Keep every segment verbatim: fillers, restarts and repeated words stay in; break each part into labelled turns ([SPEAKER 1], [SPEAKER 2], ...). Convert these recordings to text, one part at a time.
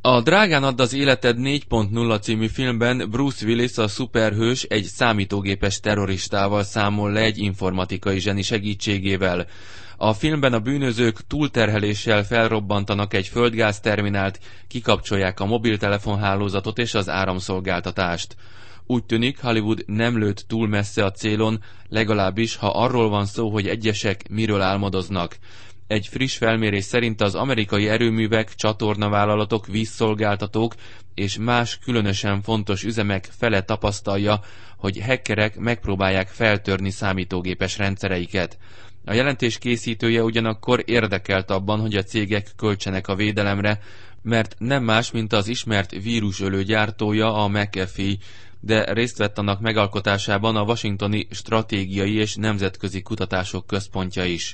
[SPEAKER 1] A Drágán add az életed négy pont nulla című filmben Bruce Willis, a szuperhős egy számítógépes terroristával számol le egy informatikai zseni segítségével. A filmben a bűnözők túlterheléssel felrobbantanak egy földgázterminált, kikapcsolják a mobiltelefonhálózatot és az áramszolgáltatást. Úgy tűnik, Hollywood nem lőtt túl messze a célon, legalábbis ha arról van szó, hogy egyesek miről álmodoznak. Egy friss felmérés szerint az amerikai erőművek, csatornavállalatok, vízszolgáltatók és más különösen fontos üzemek fele tapasztalja, hogy hackerek megpróbálják feltörni számítógépes rendszereiket. A jelentés készítője ugyanakkor érdekelt abban, hogy a cégek költsenek a védelemre, mert nem más, mint az ismert vírusölő gyártója, a McAfee, de részt vett annak megalkotásában a Washingtoni Stratégiai és Nemzetközi Kutatások Központja is.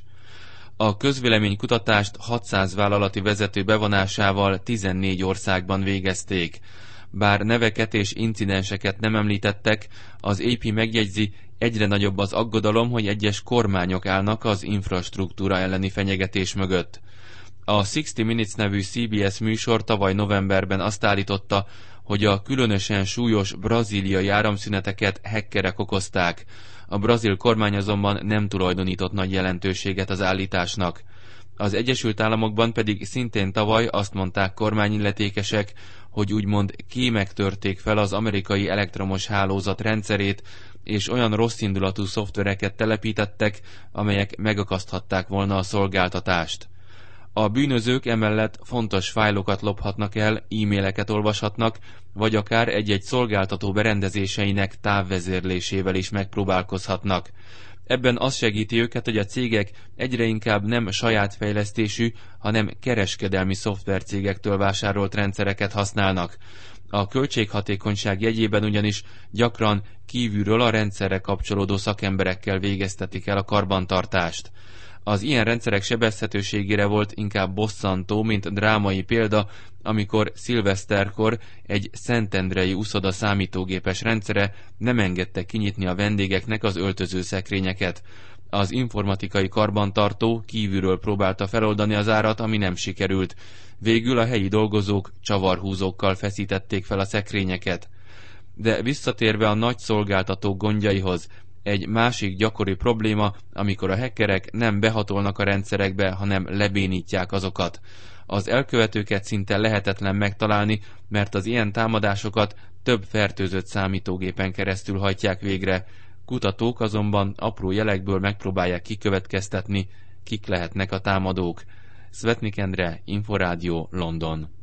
[SPEAKER 1] A közvéleménykutatást hatszáz vállalati vezető bevonásával tizennégy országban végezték. Bár neveket és incidenseket nem említettek, az á pé megjegyzi, egyre nagyobb az aggodalom, hogy egyes kormányok állnak az infrastruktúra elleni fenyegetés mögött. A hatvan Minutes nevű cé bé es műsor tavaly novemberben azt állította, hogy a különösen súlyos brazíliai áramszüneteket hackerek okozták. A brazil kormány azonban nem tulajdonított nagy jelentőséget az állításnak. Az Egyesült Államokban pedig szintén tavaly azt mondták kormányilletékesek, hogy úgymond kémek törték fel az amerikai elektromos hálózat rendszerét, és olyan rosszindulatú szoftvereket telepítettek, amelyek megakaszthatták volna a szolgáltatást. A bűnözők emellett fontos fájlokat lophatnak el, e-maileket olvashatnak, vagy akár egy-egy szolgáltató berendezéseinek távvezérlésével is megpróbálkozhatnak. Ebben az segíti őket, hogy a cégek egyre inkább nem saját fejlesztésű, hanem kereskedelmi szoftvercégektől vásárolt rendszereket használnak. A költséghatékonyság jegyében ugyanis gyakran kívülről a rendszerre kapcsolódó szakemberekkel végeztetik el a karbantartást. Az ilyen rendszerek sebezhetőségére volt inkább bosszantó, mint drámai példa, amikor szilveszterkor egy szentendrei uszoda számítógépes rendszere nem engedte kinyitni a vendégeknek az öltözőszekrényeket. Az informatikai karbantartó kívülről próbálta feloldani az árat, ami nem sikerült. Végül a helyi dolgozók csavarhúzókkal feszítették fel a szekrényeket. De visszatérve a nagy szolgáltatók gondjaihoz, egy másik gyakori probléma, amikor a hackerek nem behatolnak a rendszerekbe, hanem lebénítják azokat. Az elkövetőket szinte lehetetlen megtalálni, mert az ilyen támadásokat több fertőzött számítógépen keresztül hajtják végre. Kutatók azonban apró jelekből megpróbálják kikövetkeztetni, kik lehetnek a támadók. Szvetnik Endre, Inforádió, London.